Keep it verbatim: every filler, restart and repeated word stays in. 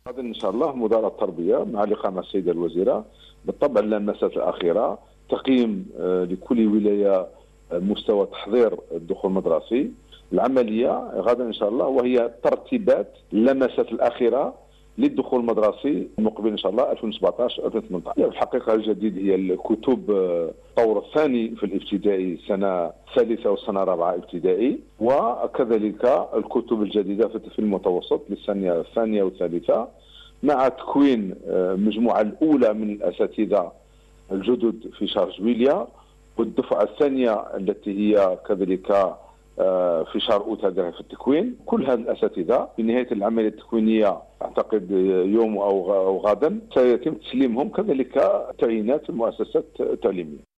غدا ان شاء الله مدراء التربيه مع لقاء مع السيده الوزيره بالطبع اللمسات الاخيره، تقييم لكل ولايه مستوى تحضير الدخول المدرسي، العمليه غدا ان شاء الله وهي ترتيبات اللمسات الاخيره للدخول المدرسي المقبل ان شاء الله ألفين وسبعطاش ألفين وثمانطاش. الحقيقه الجديد هي الكتب الطور الثاني في الابتدائي سنه ثالثه وسنه رابعه ابتدائي، وكذلك الكتب الجديده في المتوسط للسنه الثانيه والثالثه، مع تكوين المجموعه الاولى من الاساتذه الجدد في شهر جويليا، والدفعه الثانيه التي هي كذلك في شهر أوت هذا في التكوين. كل هذه الأساتذة في نهاية العملية التكوينية أعتقد يوم أو غدا سيتم تسليمهم كذلك تعيينات في المؤسسات التعليمية.